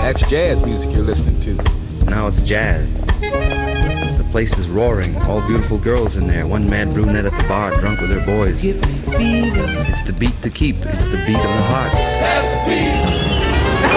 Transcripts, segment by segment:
That's jazz music you're listening to. Now it's jazz. The place is roaring. All beautiful girls in there. One mad brunette at the bar, drunk with her boys. Give me fever. It's the beat to keep. It's the beat of the heart. That's the beat.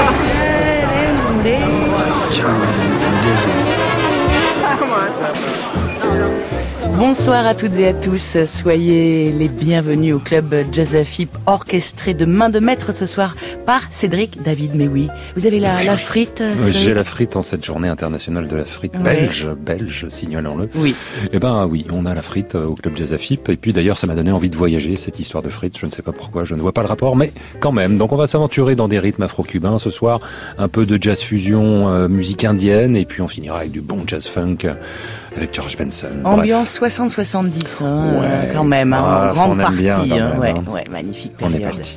Come on. Bonsoir à toutes et à tous, soyez les bienvenus au club Jazz Fip orchestré de main de maître ce soir par Cédric David. Mais oui, vous avez la frite, Cédric? J'ai la frite en cette journée internationale de la frite belge, signalons-le. Oui. Eh ben oui, on a la frite au club Jazz Fip et puis d'ailleurs ça m'a donné envie de voyager cette histoire de frites, je ne sais pas pourquoi, je ne vois pas le rapport, mais quand même. Donc on va s'aventurer dans des rythmes afro-cubains ce soir, un peu de jazz fusion, musique indienne et puis on finira avec du bon jazz funk avec George Benson. Ambiance 60-70, quand même, en grande partie. Bien, ouais, magnifique période. On est parti.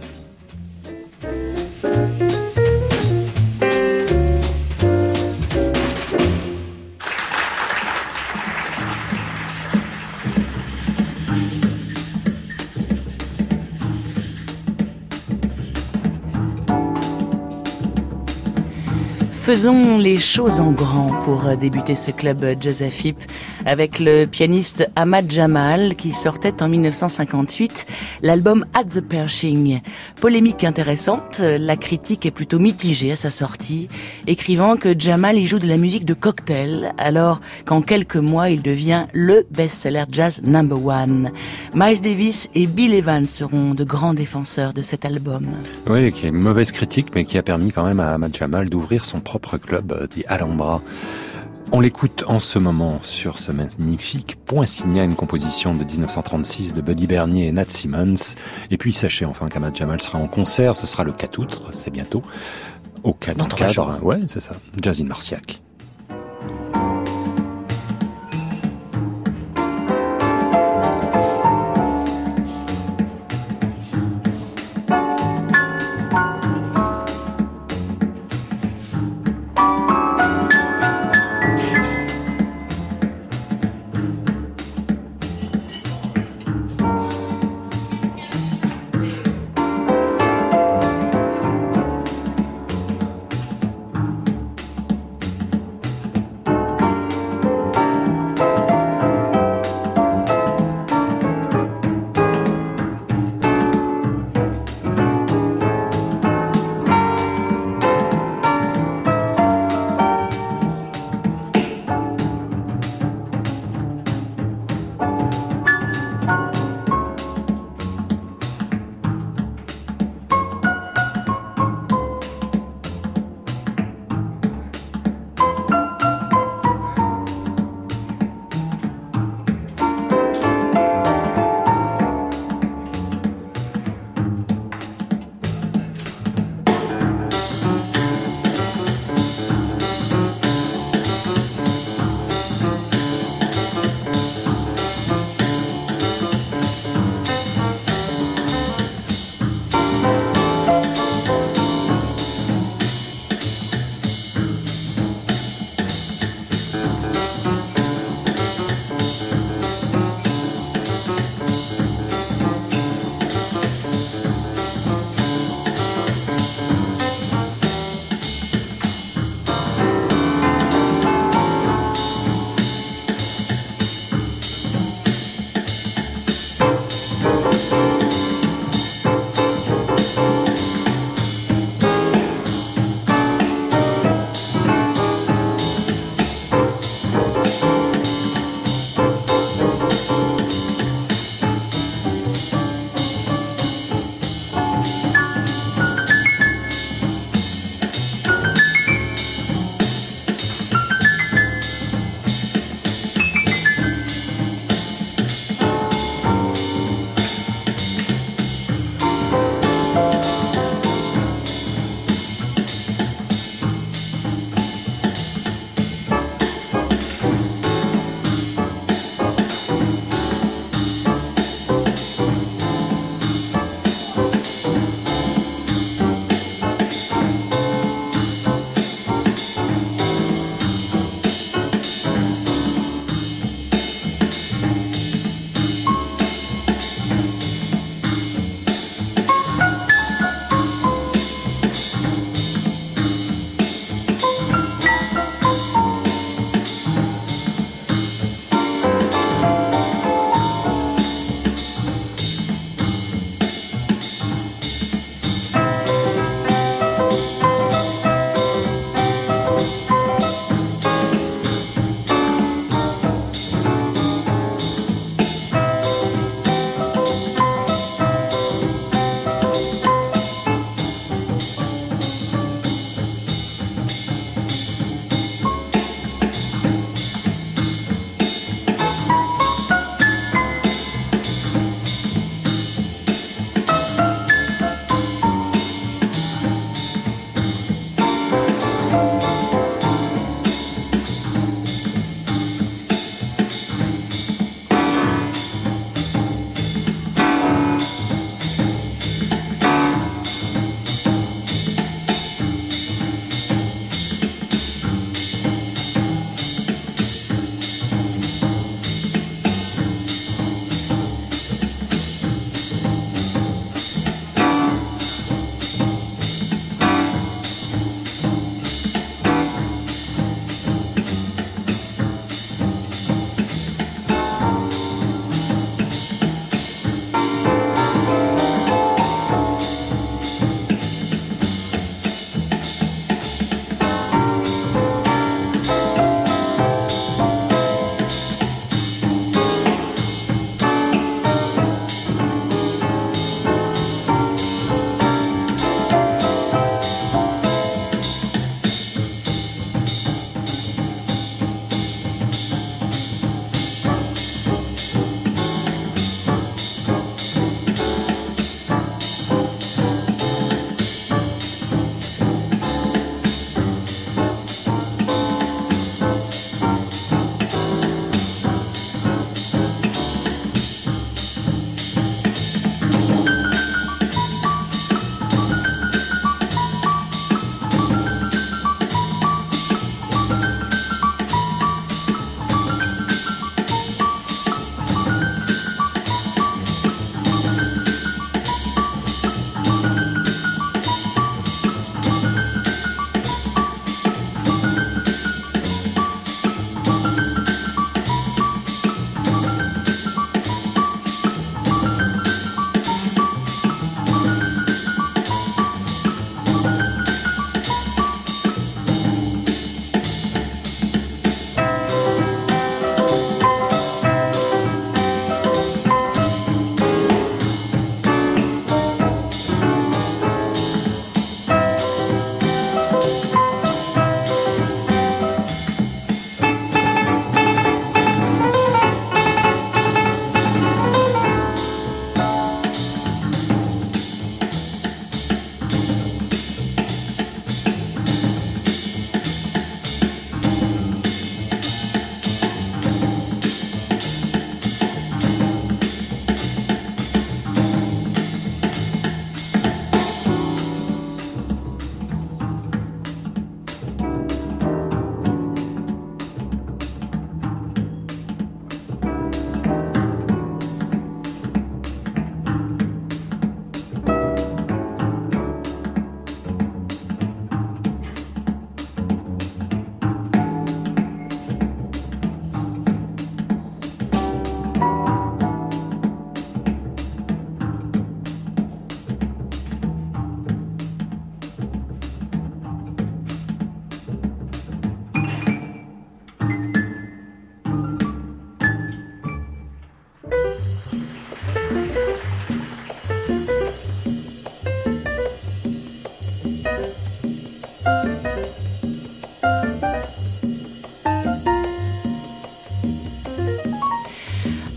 Faisons les choses en grand pour débuter ce club Jazz Fip avec le pianiste Ahmad Jamal qui sortait en 1958 l'album At the Pershing. Polémique intéressante, la critique est plutôt mitigée à sa sortie, écrivant que Jamal y joue de la musique de cocktail alors qu'en quelques mois il devient le best-seller jazz #1. Miles Davis et Bill Evans seront de grands défenseurs de cet album. Oui, qui est une mauvaise critique mais qui a permis quand même à Ahmad Jamal d'ouvrir son propre club, The Alhambra. On l'écoute en ce moment sur ce magnifique point signé, une composition de 1936 de Buddy Bernier et Nat Simmons. Et puis sachez enfin qu'Ahmad Jamal sera en concert, ce sera le 4 août, c'est bientôt, au cadre. Ouais, c'est ça, Jazz in Marciac.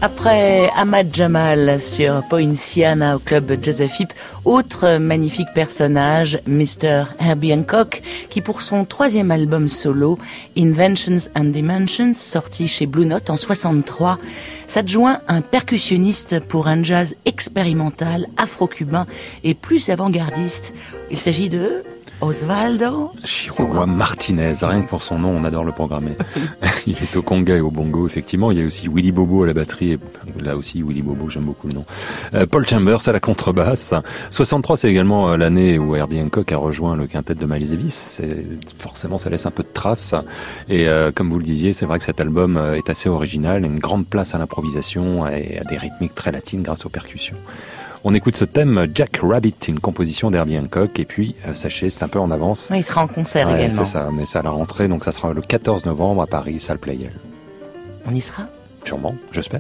Après Ahmad Jamal sur Poinciana au club Joseph, autre magnifique personnage, Mr. Herbie Hancock, qui pour son 3e album solo, Inventions and Dimensions, sorti chez Blue Note en 63, s'adjoint un percussionniste pour un jazz expérimental, afro-cubain et plus avant-gardiste. Il s'agit de Osvaldo Chihuahua Martinez, rien que pour son nom, on adore le programmer. Il est au conga et au bongo, effectivement. Il y a aussi Willy Bobo à la batterie, et là aussi Willy Bobo, j'aime beaucoup le nom. Paul Chambers à la contrebasse. 63, c'est également l'année où Herbie Hancock a rejoint le quintet de Miles Davis. Forcément, ça laisse un peu de traces. Et comme vous le disiez, c'est vrai que cet album est assez original, une grande place à l'improvisation et à des rythmiques très latines grâce aux percussions. On écoute ce thème Jack Rabbit, une composition d'Herbie Hancock, et puis sachez, c'est un peu en avance. Oui, il sera en concert également. C'est ça, mais c'est à la rentrée, donc ça sera le 14 novembre à Paris, salle Playel. On y sera ? Sûrement, j'espère.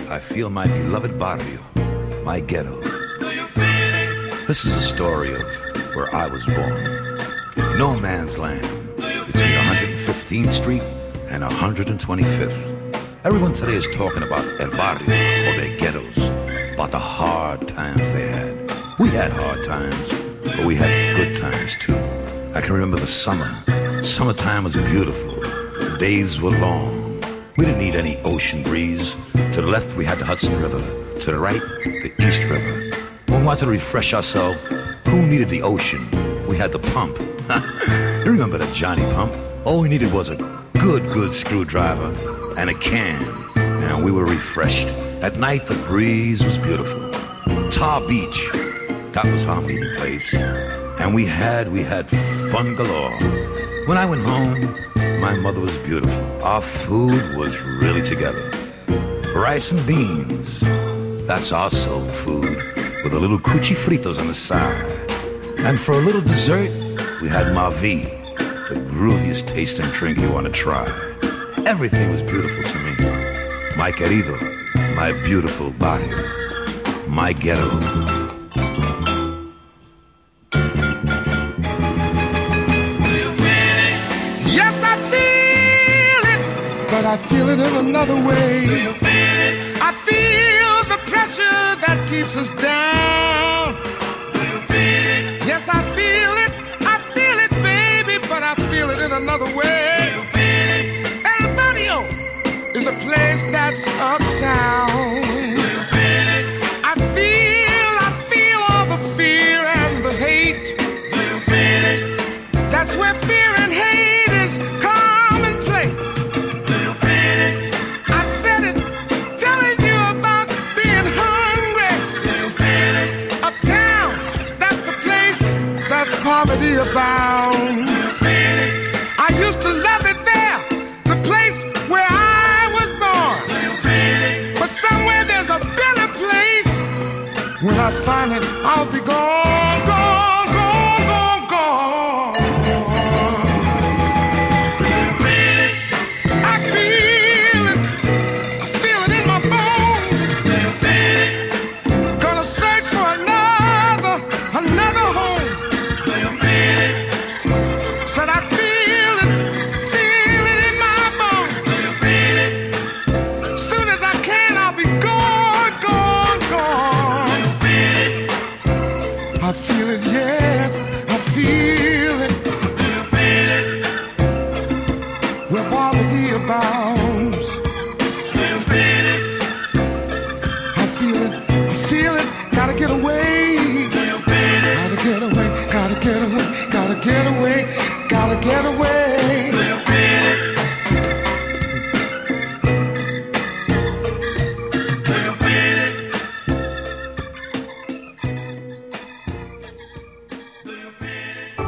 I feel my beloved barrio, my ghetto. This is a story of where I was born. No man's land between 115th Street and 125th. Everyone today is talking about El Barrio or their ghettos, about the hard times they had. We had hard times, but we had good times too. I can remember the summer. Summertime was beautiful. The days were long. We didn't need any ocean breeze. To the left, we had the Hudson River. To the right, the East River. When we wanted to refresh ourselves, who needed the ocean? We had the pump. You remember the Johnny pump? All we needed was a good screwdriver and a can. And we were refreshed. At night, the breeze was beautiful. Tar Beach, that was our meeting place. And we had fun galore. When I went home, my mother was beautiful. Our food was really together. Rice and beans, that's our soul food, with a little cuchi fritos on the side. And for a little dessert, we had Mavi, the grooviest tasting drink you want to try. Everything was beautiful to me. My querido, my beautiful barrio, my ghetto. But I feel it in another way. Do you feel it? I feel the pressure that keeps us down. Do you feel it? Yes, I feel it, baby, but I feel it in another way. Do you feel it? El Barrio is a place that's uptown. Do you feel it? I feel all the fear and the hate. Do you feel it? That's where fear and hate is commonplace. Poverty abounds. I used to love it there, the place where I was born. But somewhere there's a better place. When I find it, I'll be gone, gone, gone, gone, gone. I feel it in my bones. Gonna search for another home. Said I feel it in my bones. Do you feel it? Soon as I can, I'll be gone, gone, gone. Do you feel it? I feel it, yes, I feel it. Do you feel it? Where poverty abounds. Do you feel it? I feel it, gotta get away. Do you feel it? Gotta get away, gotta get away, gotta get away. Gotta get away. Do you feel it? Do you feel it? Do you feel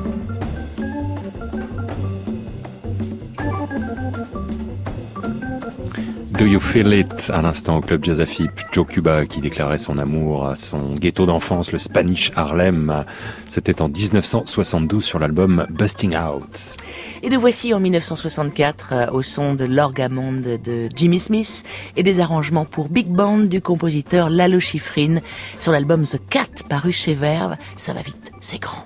it? Do You Feel It, à l'instant au club Jazz AFIP, Joe Cuba qui déclarait son amour à son ghetto d'enfance, le Spanish Harlem. C'était en 1972 sur l'album Busting Out. Et nous voici en 1964 au son de l'orgamonde de Jimmy Smith et des arrangements pour big band du compositeur Lalo Schifrin sur l'album The Cat paru chez Verve. Ça va vite, c'est grand.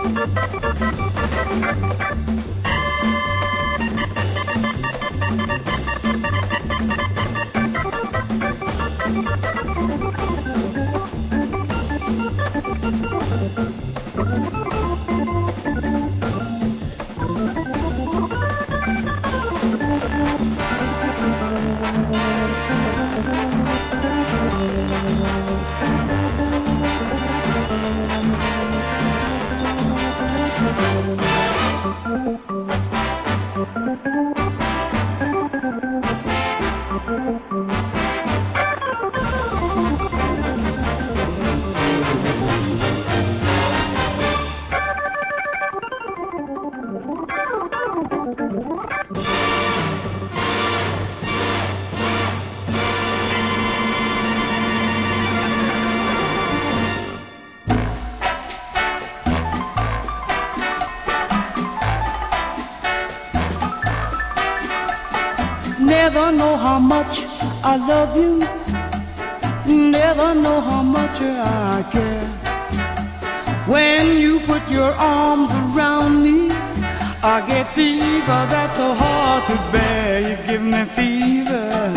Never know how much I love you. Never know how much I care. When you put your arms around me, I get fever that's so hard to bear. You give me fever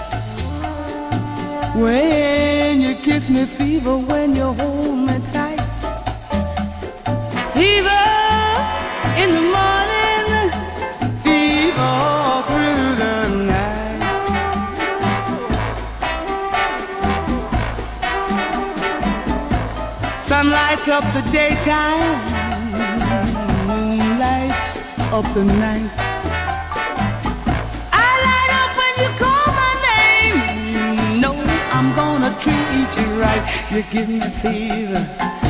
when you kiss me, fever when you hold me tight. Fever in the morning, fever all through the night. Sun lights up the daytime, moon lights up the night. I light up when you call my name. You know I'm gonna treat you right. You give me fever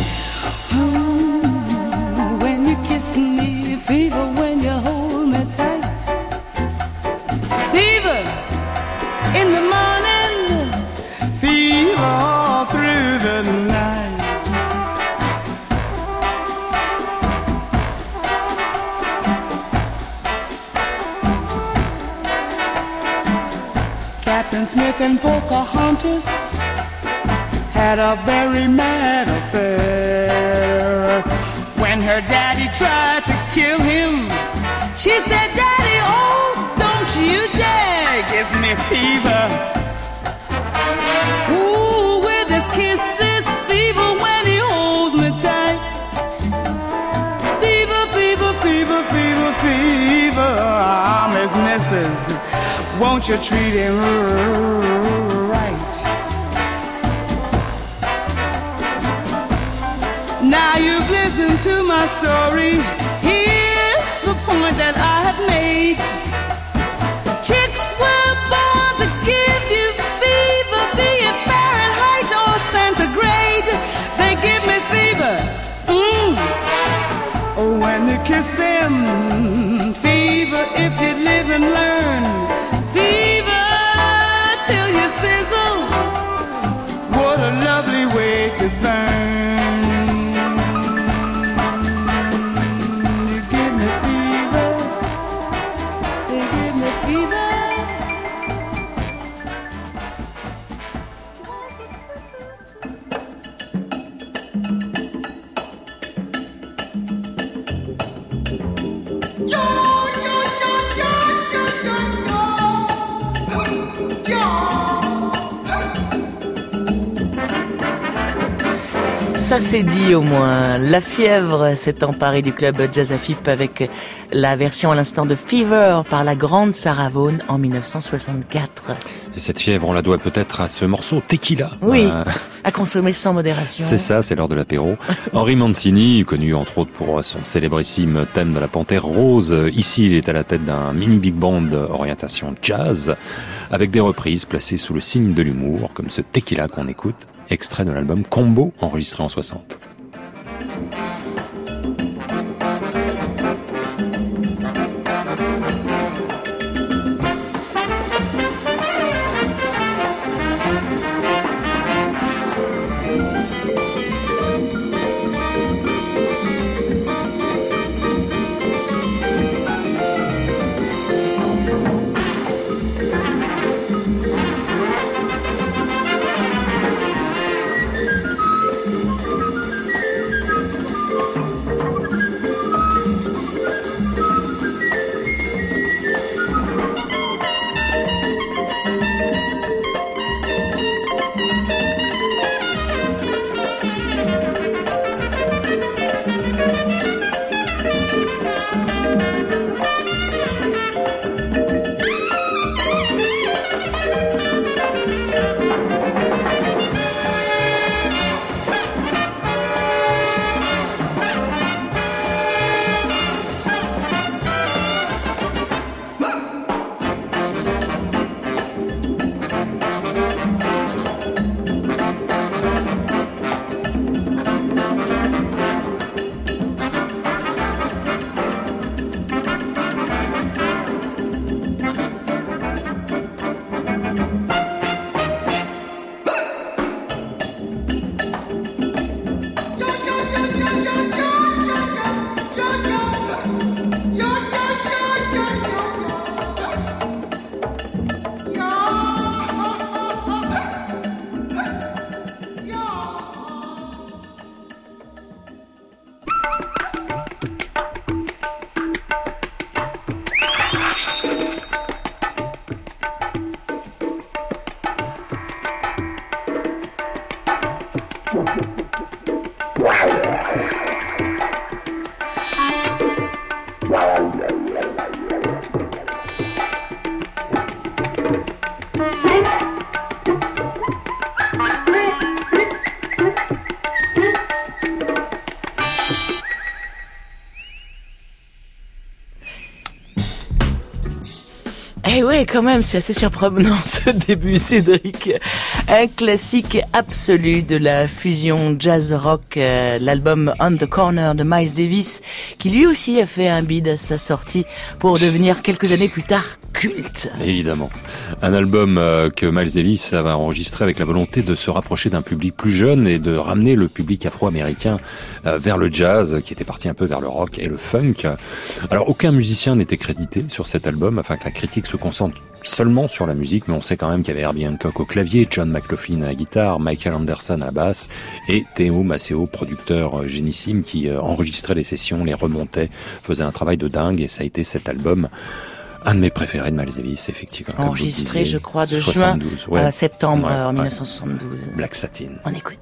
when you kiss me, fever when you hold me tight. Fever in the morning, fever all through the night. Captain Smith and Pocahontas had a very mad affair. When her daddy tried to kill him, she said, Daddy, oh, don't you dare give me fever. Ooh, with his kisses, fever when he holds me tight. Fever, fever, fever, fever, fever, I'm his missus. Won't you treat him right? Now you've listened to my story. Here's the point that I have made. Chicks were born to give you fever, be it Fahrenheit or centigrade. They give me fever. Oh, when you kiss them, fever if you live and learn. Fever till you sizzle. What a lovely way to burn. You give me fever. You give me fever. Ça c'est dit au moins. La fièvre s'est emparée du club Jazz Afip avec la version à l'instant de Fever par la grande Sarah Vaughan en 1964. Et cette fièvre, on la doit peut-être à ce morceau Tequila. Oui, à consommer sans modération. C'est ça, c'est l'heure de l'apéro. Henry Mancini, connu entre autres pour son célébrissime thème de la Panthère Rose. Ici, il est à la tête d'un mini big band orientation jazz, avec des reprises placées sous le signe de l'humour, comme ce Tequila qu'on écoute, extrait de l'album Combo, enregistré en 60. Ouais, quand même, c'est assez surprenant ce début, Cédric. Un classique absolu de la fusion jazz-rock, l'album On the Corner de Miles Davis, qui lui aussi a fait un bid à sa sortie pour devenir quelques années plus tard culte. Évidemment. Un album que Miles Davis avait enregistré avec la volonté de se rapprocher d'un public plus jeune et de ramener le public afro-américain vers le jazz, qui était parti un peu vers le rock et le funk. Alors, aucun musicien n'était crédité sur cet album, afin que la critique se concentre seulement sur la musique, mais on sait quand même qu'il y avait Herbie Hancock au clavier, John McLaughlin à la guitare, Michael Anderson à la basse et Théo Maceo, producteur génissime, qui enregistrait les sessions, les remontait, faisait un travail de dingue, et ça a été cet album, un de mes préférés de Miles Davis, effectivement. Enregistré, je crois, de 72, juin à septembre en 1972. Black Satin. On écoute.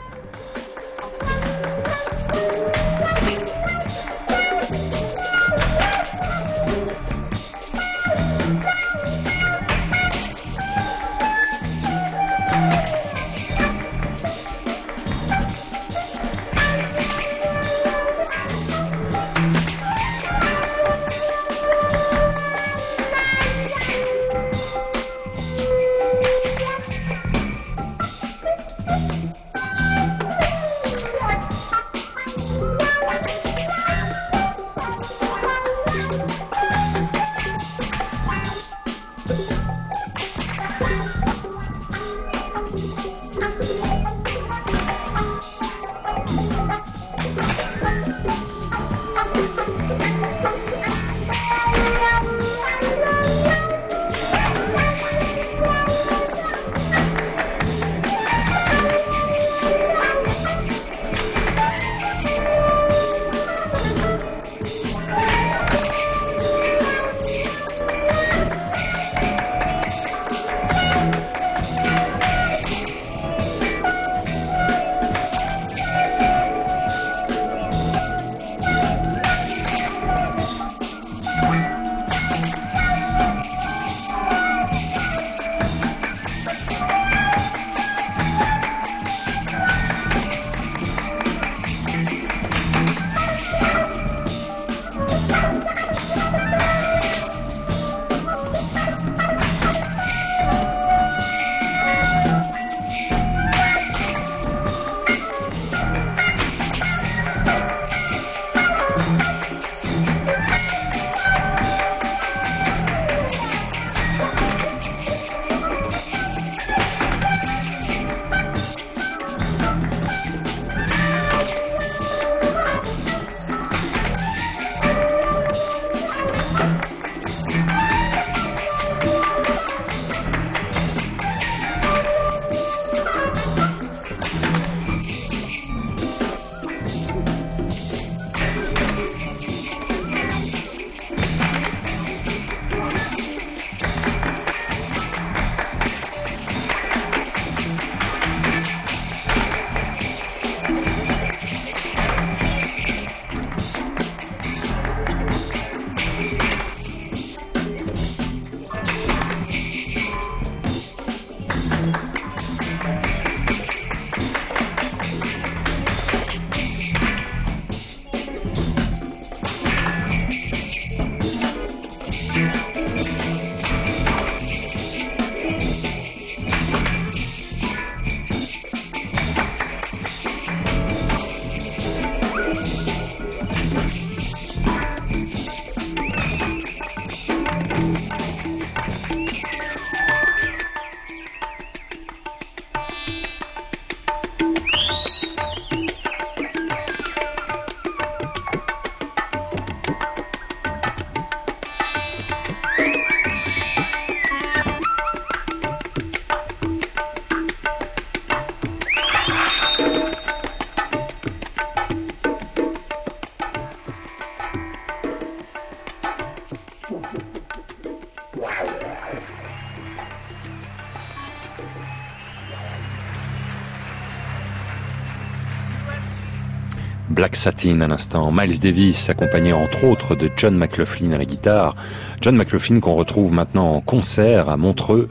Black Satin à l'instant, Miles Davis accompagné entre autres de John McLaughlin à la guitare. John McLaughlin qu'on retrouve maintenant en concert à Montreux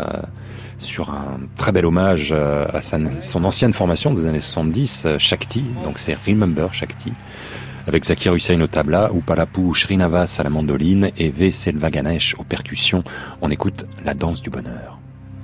sur un très bel hommage à son ancienne formation des années 70, Shakti, donc c'est Remember Shakti. avec Zakir Hussain au tabla, Upalapu Srinivas à la mandoline et V. Selvaganesh aux percussions. On écoute La danse du bonheur.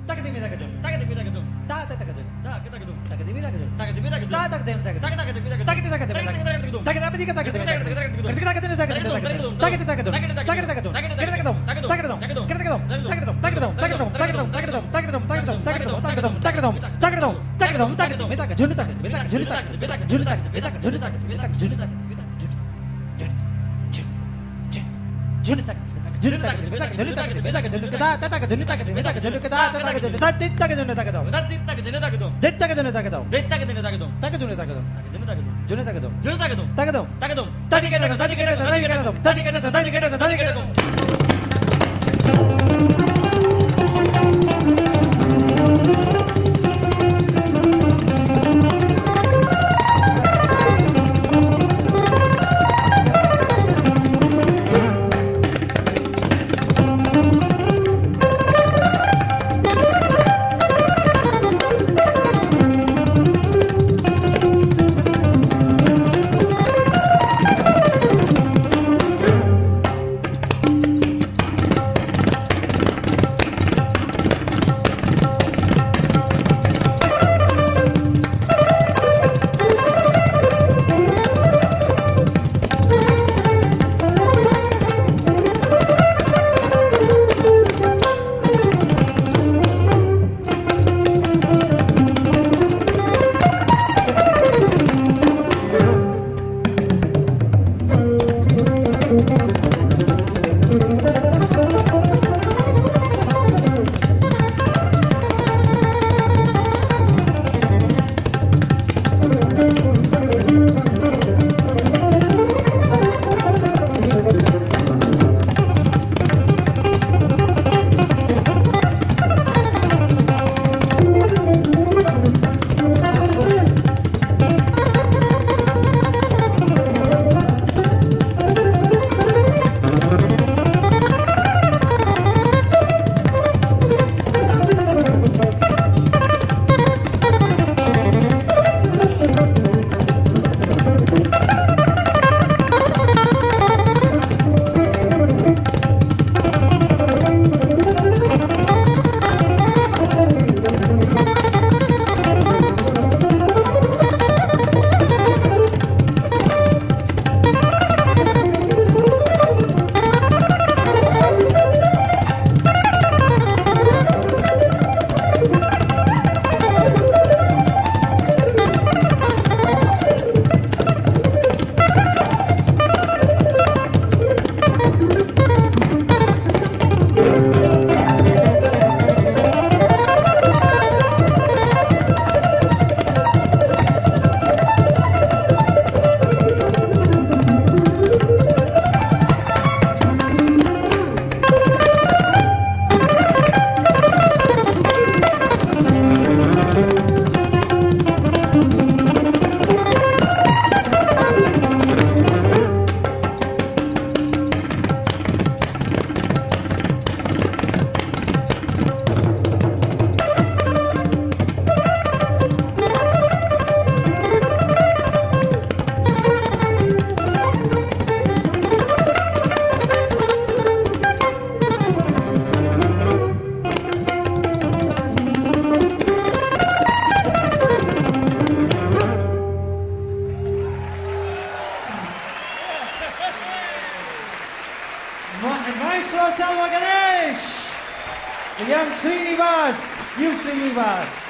Maestro Selvaganesh, the young Srinivas, you Srinivas,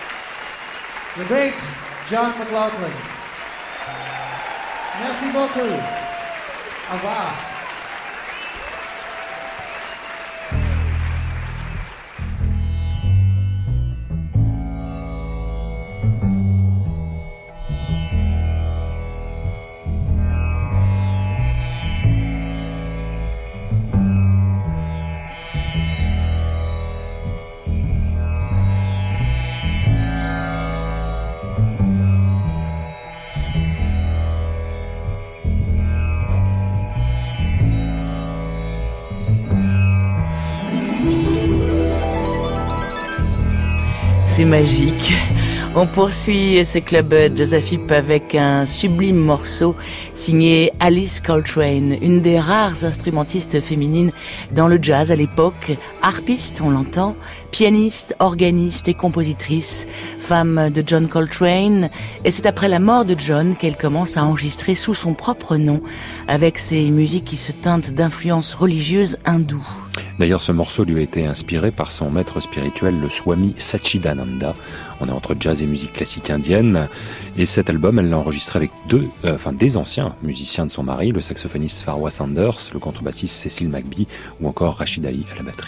the great John McLaughlin. Merci beaucoup. Au revoir. C'est magique. On poursuit ce club Josephip avec un sublime morceau signé Alice Coltrane, une des rares instrumentistes féminines dans le jazz à l'époque, harpiste, on l'entend, pianiste, organiste et compositrice, femme de John Coltrane, et c'est après la mort de John qu'elle commence à enregistrer sous son propre nom, avec ses musiques qui se teintent d'influences religieuses hindoues. D'ailleurs, ce morceau lui a été inspiré par son maître spirituel, le Swami Satchidananda. On est entre jazz et musique classique indienne. Et cet album, elle l'a enregistré avec des anciens musiciens de son mari, le saxophoniste Farwa Sanders, le contrebassiste Cecil McBee ou encore Rachid Ali à la batterie.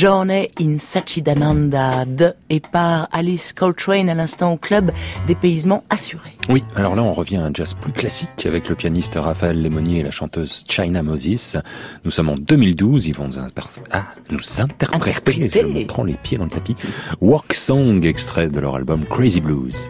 Journey in Satchidananda de et par Alice Coltrane à l'instant au club Dépaysement assuré. Oui, alors là on revient à un jazz plus classique avec le pianiste Raphaël Lemonnier et la chanteuse China Moses. Nous sommes en 2012, ils vont nous interpréter, je me prends les pieds dans le tapis, Walk Song, extrait de leur album Crazy Blues.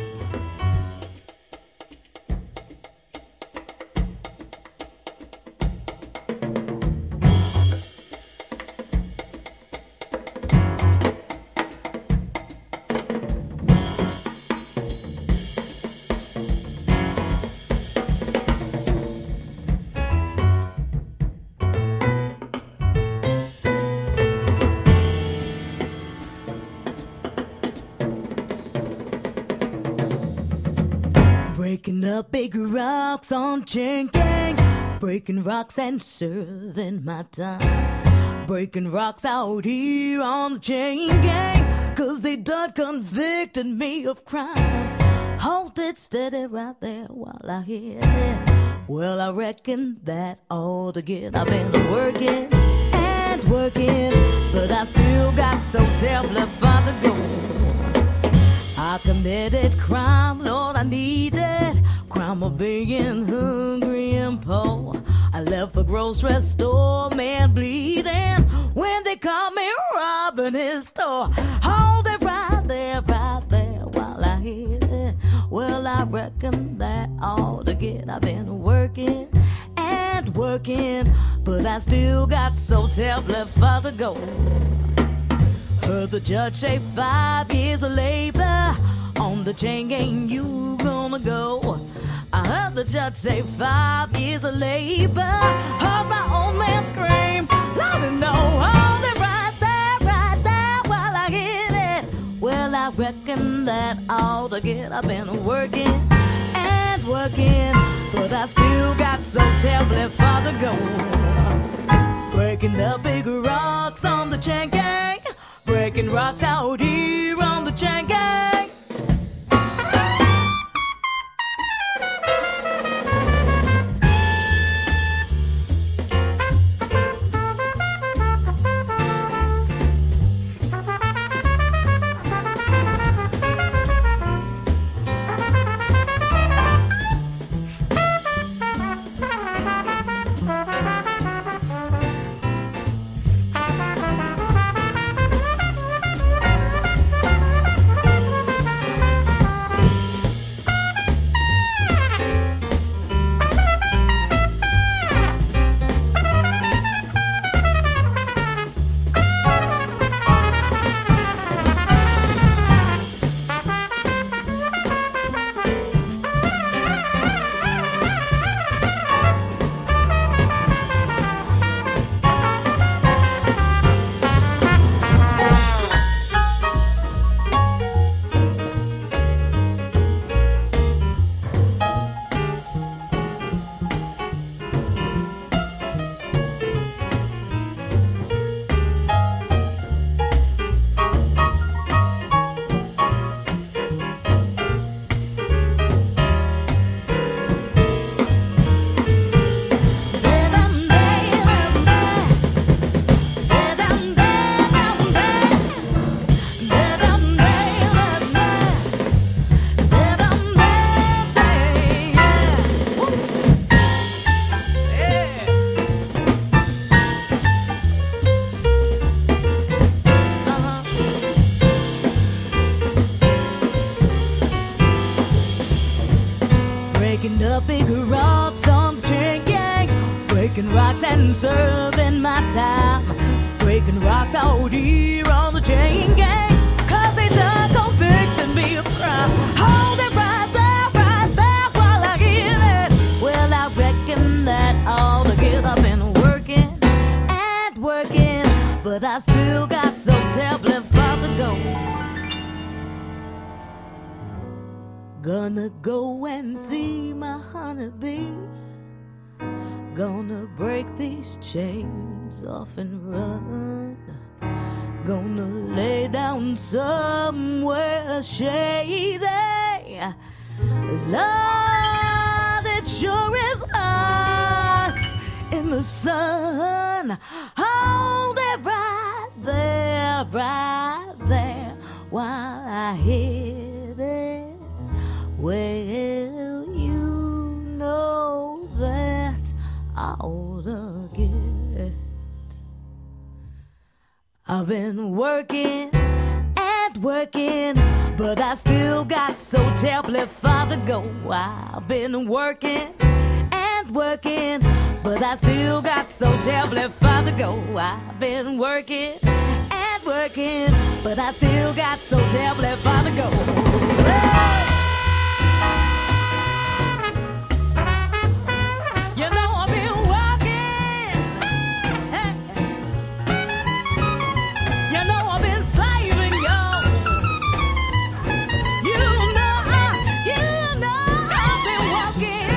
Breaking up big rocks on chain gang, breaking rocks and serving my time. Breaking rocks out here on the chain gang, 'cause they done convicted me of crime. Hold it steady right there while I hit it. Well, I reckon that all to get. I've been working and working, but I still got so terribly far to go. I committed crime, Lord, I needed crime of being hungry and poor. I left the grocery store, man bleeding, when they caught me robbing his store. Hold it right there while I hit it. Well, I reckon that all to get. I've been working and working, but I still got so terribly far to go. Heard the judge say 5 years of labor on the chain gang you gonna go. I heard the judge say 5 years of labor. Heard my old man scream, let me know. Hold it right there while I hit it. Well, I reckon that all to get. I've been working and working, but I still got so terribly far to go. Breaking up big rocks on the chain gang, breaking rocks out here on the chain gang. And serving my time, breaking rocks out here on the chain gang, 'cause they done convicted me of crime. Hold it right there while I get it. Well, I reckon that all to get. I've been working and working, but I still got so terribly far to go. Gonna go and see my honeybee, gonna break these chains off and run. Gonna lay down somewhere shady. Lord, it sure is hot in the sun. Hold it right there. stop right there while I hit it. Well, you know that I oughta get. I've been working and working, but I still got so terribly far to go. I've been working and working, but I still got so terribly far to go. I've been working and working, but I still got so terribly far to go. You know I've been working, hey. You know I've been slaving, yo. You know I've been working.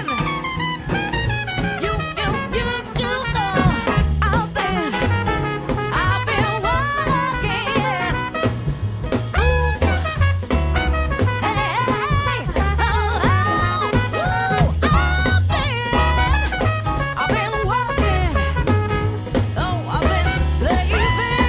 You know I've been working. Ooh, hey, oh, I've been working. Oh, I've been slaving.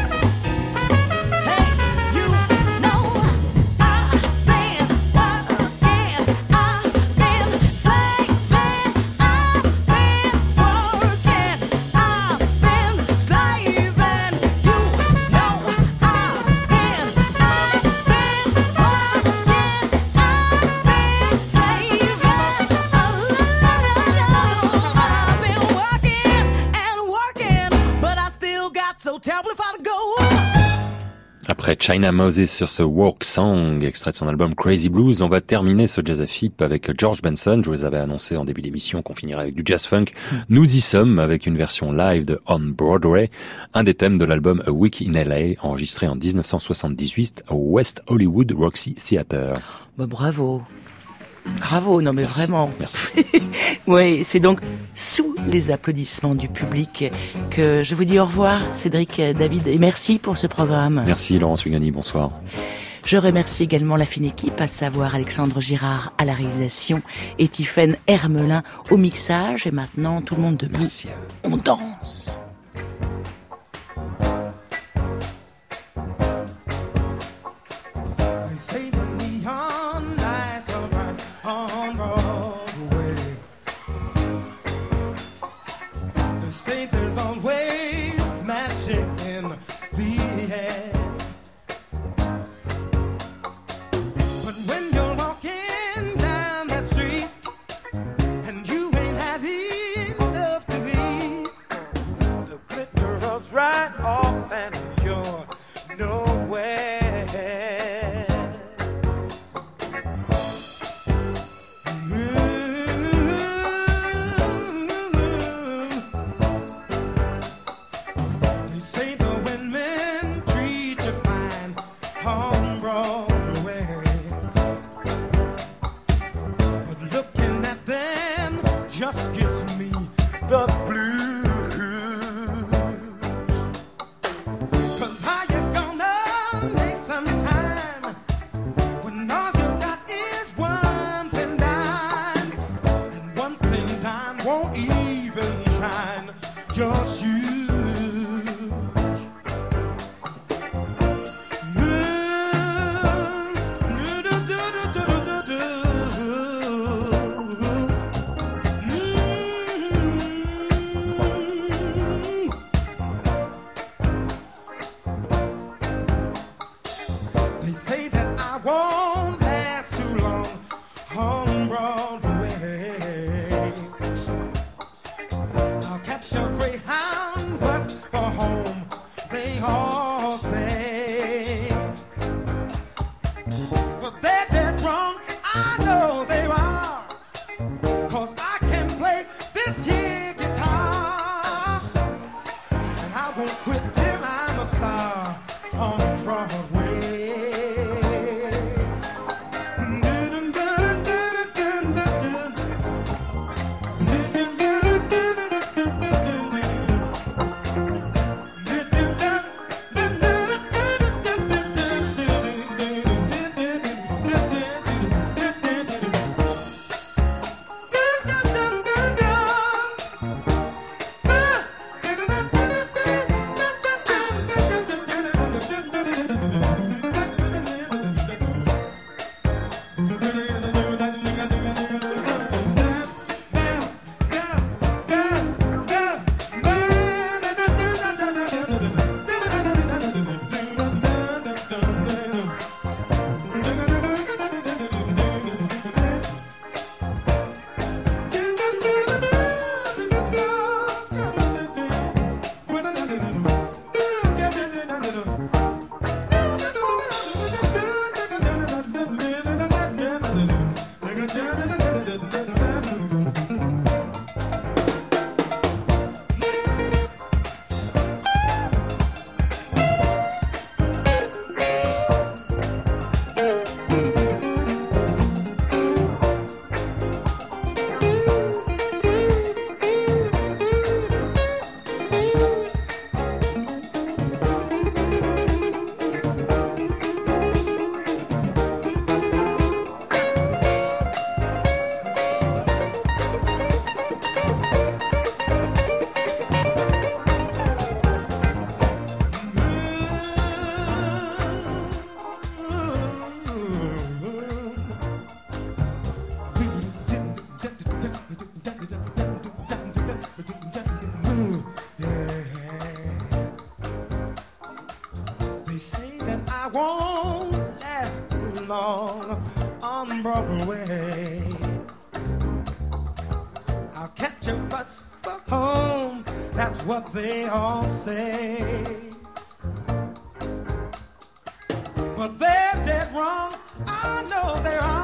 Hey, you know I've been working. I've been slaving. I've been working. I've been slaving. You know I've been working. I've been working, but I still got so terribly far to go. Après China Moses sur ce Walk Song, extrait de son album Crazy Blues, on va terminer ce Jazz FIP avec George Benson. Je vous avais annoncé en début d'émission qu'on finirait avec du jazz funk. Nous y sommes avec une version live de On Broadway, un des thèmes de l'album A Week in LA, enregistré en 1978 au West Hollywood Roxy Theater. Bah, bravo. Bravo, non mais Merci. vraiment. Merci. Oui, c'est donc sous les applaudissements du public que je vous dis au revoir, Cédric, David, et merci pour ce programme. Merci Laurence Hugani, bonsoir. Je remercie également la fine équipe, à savoir Alexandre Girard à la réalisation et Tiffaine Hermelin au mixage. Et maintenant, tout le monde debout. Merci. On danse. They say the neon lights are bright on Broadway. They say there's always magic in the air. But when you're walking down that street and you ain't had enough to eat, the glitter rubs right off and you're nowhere. They say the women treat you fine on Broadway, but looking at them just gives me the blues. 'Cause how you gonna make some time when all you got is one thin dime, and one thin dime won't even shine your shoes. away. I'll catch a bus for home, that's what they all say. But they're dead wrong, I know they're